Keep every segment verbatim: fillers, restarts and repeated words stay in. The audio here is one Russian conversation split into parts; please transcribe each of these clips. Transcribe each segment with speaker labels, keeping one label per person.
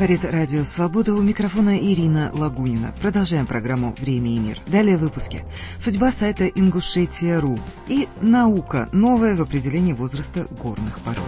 Speaker 1: Говорит Радио Свобода, у микрофона Ирина Лагунина. Продолжаем программу «Время и мир». Далее в выпуске. Судьба сайта Ингушетия точка ру и наука, новая в определении возраста горных пород.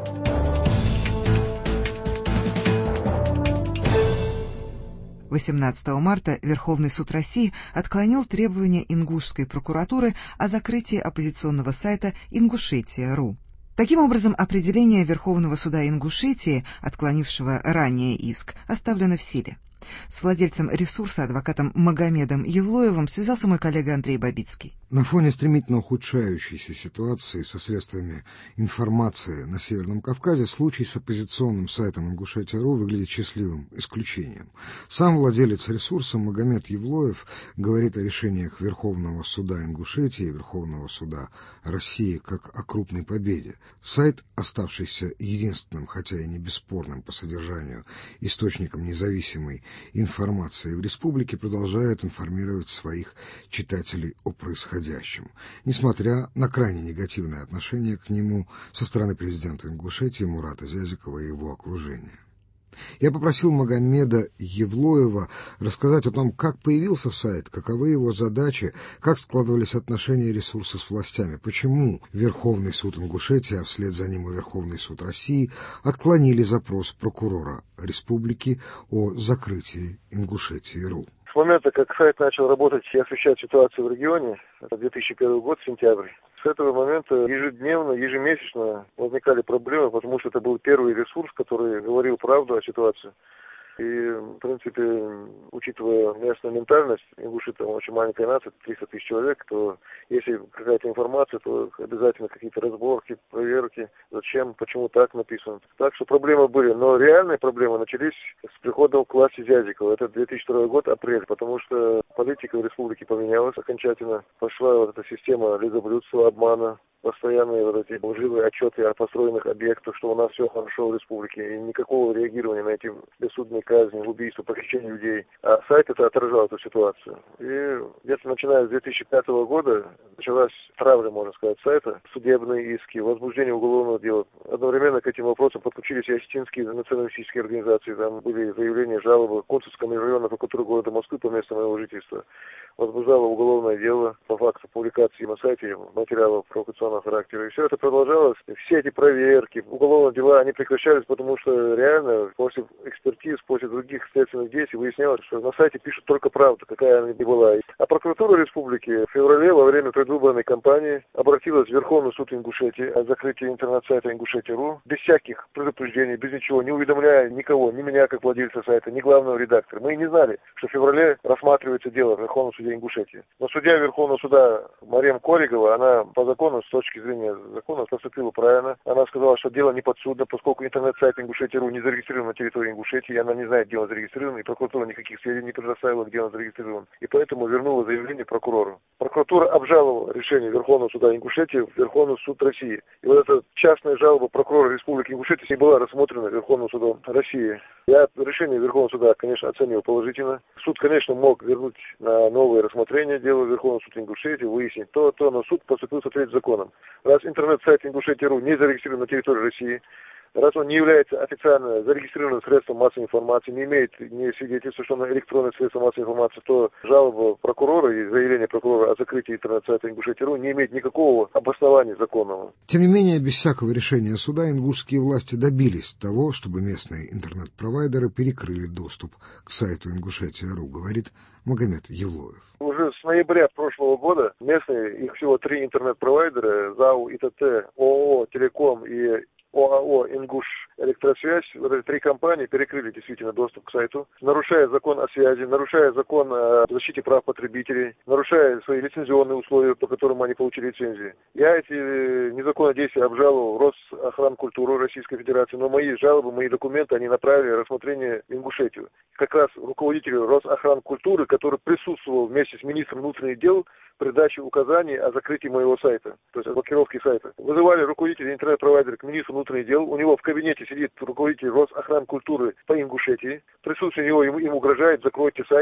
Speaker 1: восемнадцатого марта Верховный суд России отклонил требования ингушской прокуратуры о закрытии оппозиционного сайта Ингушетия точка ру. Таким образом, определение Верховного суда Ингушетии, отклонившего ранее иск, оставлено в силе. С владельцем ресурса, адвокатом Магомедом Евлоевым, связался мой коллега Андрей Бабицкий.
Speaker 2: На фоне стремительно ухудшающейся ситуации со средствами информации на Северном Кавказе случай с оппозиционным сайтом Ингушетия точка ру выглядит счастливым исключением. Сам владелец ресурса Магомед Евлоев говорит о решениях Верховного суда Ингушетии и Верховного суда России как о крупной победе. Сайт, оставшийся единственным, хотя и не бесспорным по содержанию, источником независимой информации в республике, продолжает информировать своих читателей о происходящем, несмотря на крайне негативное отношение к нему со стороны президента Ингушетии Мурата Зязикова и его окружения. Я попросил Магомеда Евлоева рассказать о том, как появился сайт, каковы его задачи, как складывались отношения ресурса с властями, почему Верховный суд Ингушетии, а вслед за ним и Верховный суд России отклонили запрос прокурора республики о закрытии Ингушетии точка ру.
Speaker 3: С момента, как сайт начал работать и освещать ситуацию в регионе, это две тысячи первый год, сентябрь, с этого момента ежедневно, ежемесячно возникали проблемы, потому что это был первый ресурс, который говорил правду о ситуации. И, в принципе, учитывая местную ментальность, ингуши там очень маленькая нация, триста тысяч человек, то если какая-то информация, то обязательно какие-то разборки, проверки, зачем, почему так написано. Так что проблемы были, но реальные проблемы начались с приходом к власти Зязикова. Это две тысячи второй год, апрель, потому что политика в республике поменялась окончательно. Пошла вот эта система лизоблюдства, обмана, постоянные вот эти лживые отчеты о построенных объектах, что у нас все хорошо в республике, и никакого реагирования на эти бессудные казни, убийства, похищения людей. А сайт это отражал эту ситуацию. И где-то начиная с две тысячи пятого года началась травля, можно сказать, сайта, судебные иски, возбуждение уголовного дела. Одновременно к этим вопросам подключились и осетинские националистические организации, там были заявления, жалобы Кунцевского межрайонного прокуратуры города Москвы по месту моего жительства. Возбуждало уголовное дело по факту публикации на сайте материалов провокационного характера. И все это продолжалось. Все эти проверки, уголовные дела, они прекращались, потому что реально после экспертиз, после других следственных действий выяснялось, что на сайте пишут только правду, какая она ни была. А прокуратура республики в феврале во время предвыборной кампании обратилась в Верховный суд Ингушетии о закрытии интернет-сайта Ингушетия точка ру без всяких предупреждений, без ничего, не уведомляя никого, ни меня как владельца сайта, ни главного редактора. Мы и не знали, что в феврале рассматривается дело в Верховном суде Ингушетии. Но судья Верховного суда Марем Коригова, она по закону, с точки зрения закона, поступила правильно. Она сказала, что дело не подсудно, поскольку интернет-сайт Ингушетия точка ру не зарегистрирован на территории Ингушетии, и она не знает, где он зарегистрирован, и прокуратура никаких сведений не предоставила, где он зарегистрирован. И поэтому вернула заявление прокурору. Прокуратура обжаловала решение Верховного суда Ингушетии в Верховный суд России. И вот эта частная жалоба прокурора Республики Ингушетия не была рассмотрена Верховным судом России. Я решение Верховного суда, конечно, оценил положительно. Суд, конечно, мог вернуть на новое рассмотрение дела Верховного суда Ингушетии, выяснить то, то, но суд поступил в соответствии с законом. Раз интернет-сайт Ингушетия точка ру не зарегистрирован на территории России, раз он не является официально зарегистрированным средством массовой информации, не имеет ни свидетельства, что он электронное средство массовой информации, то жалоба прокурора и заявление прокурора о закрытии интернет-сайта Ингушетия точка ру не имеет никакого обоснования законного.
Speaker 2: Тем не менее, без всякого решения суда ингушские власти добились того, чтобы местные интернет-провайдеры перекрыли доступ к сайту Ингушетия точка ру, говорит Магомед Евлоев.
Speaker 3: Уже с ноября прошлого года местные, их всего три интернет-провайдера, ЗАУ, ИТТ, ООО «Телеком» и ОАО «Ингуш Электросвязь», вот эти три компании перекрыли действительно доступ к сайту, нарушая закон о связи, нарушая закон о защите прав потребителей, нарушая свои лицензионные условия, по которым они получили лицензии. Я эти незаконные действия обжаловал в Росохранкультуру Российской Федерации, но мои жалобы, мои документы, они направили рассмотрение в Ингушетию. Как раз руководителю Росохранкультуры, который присутствовал вместе с министром внутренних дел при даче указаний о закрытии моего сайта, то есть о блокировке сайта. Вызывали руководителя интернет-провайдера к министру внутренних дел, у него в кабинете сидит руководитель Росохранкультуры по Ингушетии, присутствие его ему, им угрожает, закройте сайт,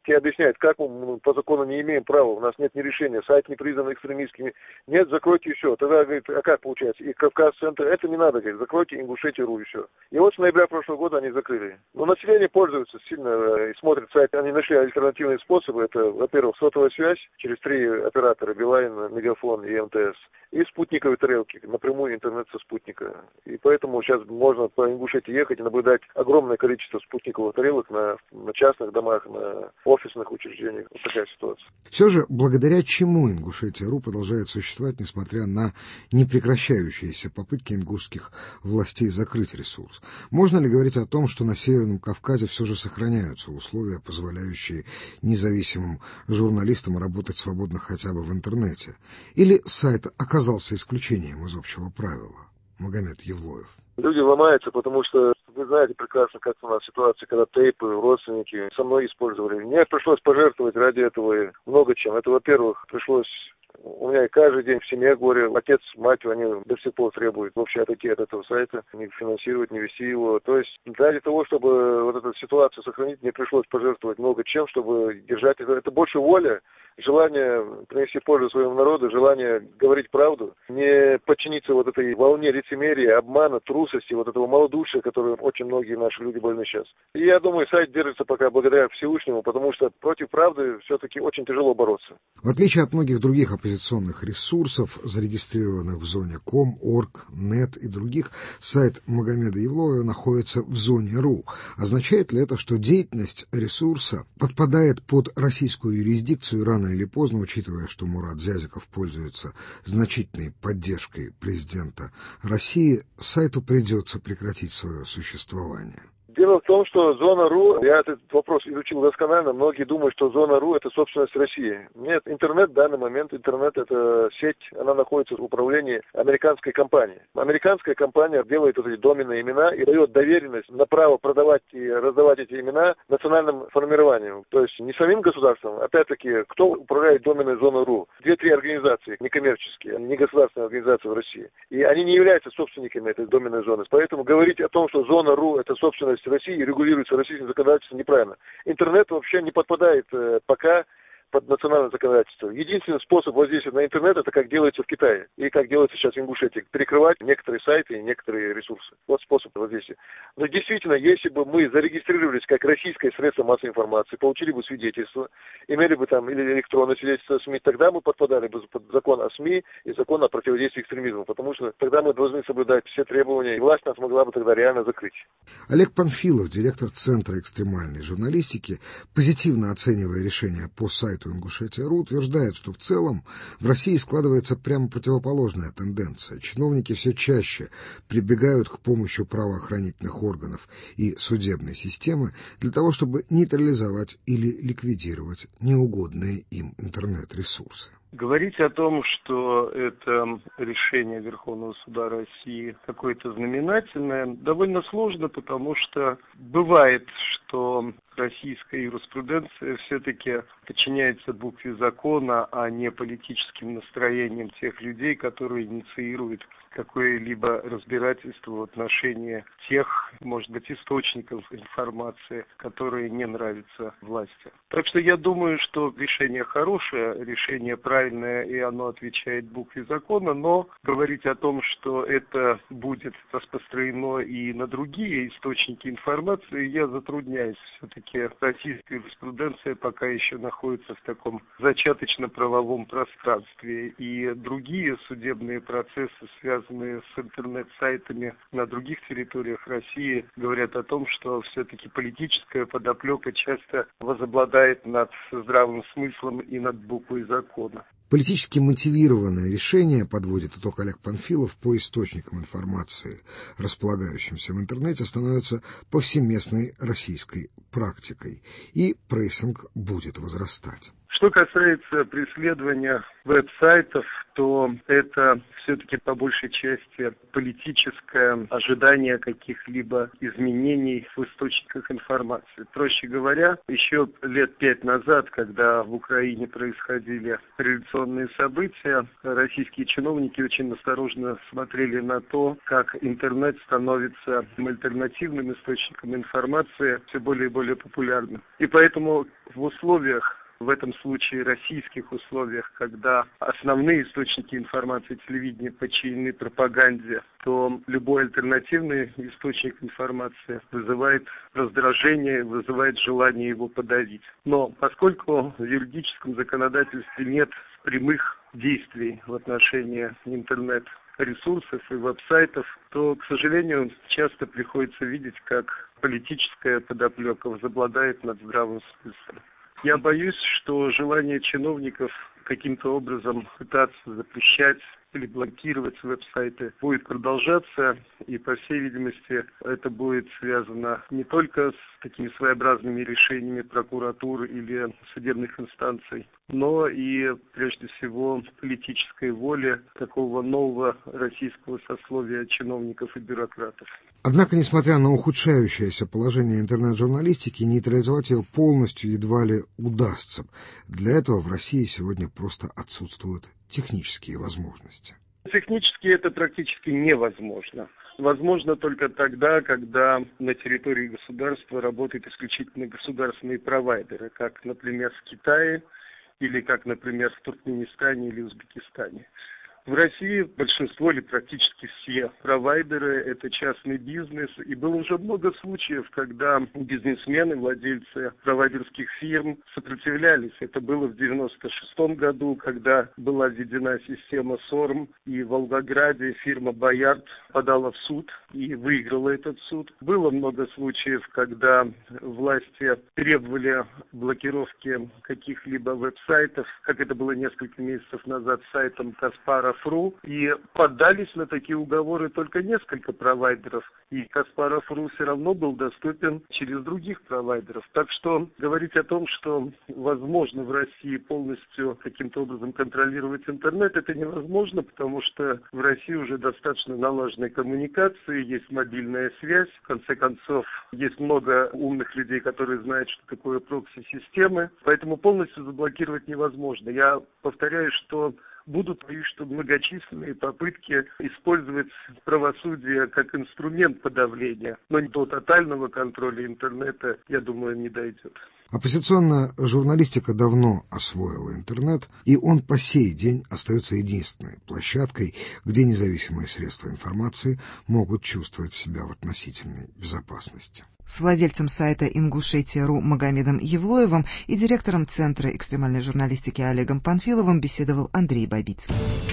Speaker 3: Те объясняют, как мы ну, по закону не имеем права, у нас нет ни решения, сайт не признан экстремистскими. Нет, закройте и все. Тогда, говорит, а как получается? И Кавказ-центр, это не надо, говорит, закройте Ингушетия.ру и все. И вот с ноября прошлого года они закрыли. Но население пользуется сильно и смотрит сайт. Они нашли альтернативные способы. Это, во-первых, сотовая связь через три оператора, Билайн, Мегафон и МТС. И спутниковые тарелки, напрямую интернет со спутника. И поэтому сейчас можно по Ингушетии ехать и наблюдать огромное количество спутниковых тарелок на, на частных домах, на офисных учреждениях. Вот такая ситуация.
Speaker 2: Все же, благодаря чему Ингушетия.ру продолжает существовать, несмотря на непрекращающиеся попытки ингушских властей закрыть ресурс? Можно ли говорить о том, что на Северном Кавказе все же сохраняются условия, позволяющие независимым журналистам работать свободно хотя бы в интернете? Или сайт оказался исключением из общего правила? Магомед Евлоев.
Speaker 3: Люди ломаются, потому что вы знаете прекрасно, как у нас ситуация, когда тейпы, родственники со мной использовали. Мне пришлось пожертвовать ради этого много чем. Это, во-первых, пришлось... У меня каждый день в семье горе. Отец, мать, они до сих пор требуют вообще отойти от этого сайта, не финансировать, не вести его. То есть ради того, чтобы вот эту ситуацию сохранить, мне пришлось пожертвовать много чем, чтобы держать это. Это больше воля, желание принести пользу своему народу, желание говорить правду, не подчиниться вот этой волне лицемерия, обмана, трусости, вот этого малодушия, которым очень многие наши люди больны сейчас. И я думаю, сайт держится пока благодаря Всевышнему, потому что против правды все-таки очень тяжело бороться.
Speaker 2: В отличие от многих других оппозиционных ресурсов, зарегистрированных в зоне ком, орг, нет и других, сайт Магомеда Евлоева находится в зоне ру. Означает ли это, что деятельность ресурса подпадает под российскую юрисдикцию рано или поздно, учитывая, что Мурат Зязиков пользуется значительной поддержкой президента России, сайту придется прекратить свое существование?
Speaker 3: Дело в том, что зона РУ, я этот вопрос изучил досконально, многие думают, что зона РУ это собственность России. Нет, интернет в данный момент, интернет это сеть, она находится в управлении американской компании. Американская компания делает вот эти доменные имена и дает доверенность на право продавать и раздавать эти имена национальным формированием. То есть не самим государством, опять-таки, кто управляет доменной зоной РУ? Две-три организации некоммерческие, не государственные организации в России. И они не являются собственниками этой доменной зоны. Поэтому говорить о том, что зона РУ это собственность России регулируется российским законодательством, неправильно. Интернет вообще не подпадает э, пока под национальное законодательство. Единственный способ воздействия на интернет это как делается в Китае и как делается сейчас в Ингушетии. Перекрывать некоторые сайты и некоторые ресурсы. Вот способ воздействия. Но действительно, если бы мы зарегистрировались как российское средство массовой информации, получили бы свидетельство, имели бы там или электронное свидетельство СМИ, тогда мы подпадали бы под закон о СМИ и закон о противодействии экстремизму. Потому что тогда мы должны соблюдать все требования, и власть нас могла бы тогда реально закрыть.
Speaker 2: Олег Панфилов, директор Центра экстремальной журналистики, позитивно оценивая решение по сайту Ингушетия.ру, утверждает, что в целом в России складывается прямо противоположная тенденция. Чиновники все чаще прибегают к помощи правоохранительных органов и судебной системы для того, чтобы нейтрализовать или ликвидировать неугодные им интернет-ресурсы.
Speaker 4: Говорить о том, что это решение Верховного суда России какое-то знаменательное, довольно сложно, потому что бывает, что российская юриспруденция все-таки подчиняется букве закона, а не политическим настроениям тех людей, которые инициируют какое-либо разбирательство в отношении тех, может быть, источников информации, которые не нравятся власти. Так что я думаю, что решение хорошее, решение правильное, и оно отвечает букве закона, но говорить о том, что это будет распространено и на другие источники информации, я затрудняюсь. Все-таки российская юриспруденция пока еще находится в таком зачаточно-правовом пространстве, и другие судебные процессы, связанные с интернет-сайтами на других территориях России, говорят о том, что все-таки политическая подоплека часто возобладает над здравым смыслом и над буквой закона.
Speaker 2: Политически мотивированное решение, подводит итог Олег Панфилов, по источникам информации, располагающимся в интернете, становится повсеместной российской практикой, и прессинг будет возрастать.
Speaker 4: Что касается преследования веб-сайтов, то это все-таки по большей части политическое ожидание каких-либо изменений в источниках информации. Проще говоря, еще лет пять назад, когда в Украине происходили революционные события, российские чиновники очень осторожно смотрели на то, как интернет становится альтернативным источником информации, все более и более популярным. И поэтому в условиях, в этом случае российских условиях, когда основные источники информации телевидения подчинены пропаганде, то любой альтернативный источник информации вызывает раздражение, вызывает желание его подавить. Но поскольку в юридическом законодательстве нет прямых действий в отношении интернет-ресурсов и веб-сайтов, то, к сожалению, часто приходится видеть, как политическая подоплека возобладает над здравым смыслом. Я боюсь, что желание чиновников каким-то образом пытаться запрещать или блокировать веб-сайты будет продолжаться, и, по всей видимости, это будет связано не только с такими своеобразными решениями прокуратуры или судебных инстанций, но и, прежде всего, политической воли такого нового российского сословия чиновников и бюрократов.
Speaker 2: Однако, несмотря на ухудшающееся положение интернет-журналистики, нейтрализовать ее полностью едва ли удастся. Для этого в России сегодня просто отсутствуют технические возможности.
Speaker 4: Технически это практически невозможно. Возможно только тогда, когда на территории государства работают исключительно государственные провайдеры, как, например, в Китае или как, например, в Туркменистане или Узбекистане. В России большинство или практически все провайдеры – это частный бизнес, и было уже много случаев, когда бизнесмены, владельцы провайдерских фирм сопротивлялись. Это было в девяносто шестом году, когда была введена система СОРМ, и в Волгограде фирма «Боярд» подала в суд и выиграла этот суд. Было много случаев, когда власти требовали блокировки каких-либо веб-сайтов, как это было несколько месяцев назад с сайтом Каспаров. И поддались на такие уговоры только несколько провайдеров. И Каспаров.ру все равно был доступен через других провайдеров. Так что говорить о том, что возможно в России полностью каким-то образом контролировать интернет, это невозможно, потому что в России уже достаточно налаженной коммуникации, есть мобильная связь. В конце концов, есть много умных людей, которые знают, что такое прокси-системы. Поэтому полностью заблокировать невозможно. Я повторяю, что будут, боюсь, что многочисленные попытки использовать правосудие как инструмент подавления, но до тотального контроля интернета, я думаю, не дойдет.
Speaker 2: Оппозиционная журналистика давно освоила интернет, и он по сей день остается единственной площадкой, где независимые средства информации могут чувствовать себя в относительной безопасности.
Speaker 1: С владельцем сайта Ингушетия.ру Магомедом Евлоевым и директором Центра экстремальной журналистики Олегом Панфиловым беседовал Андрей Бабицкий.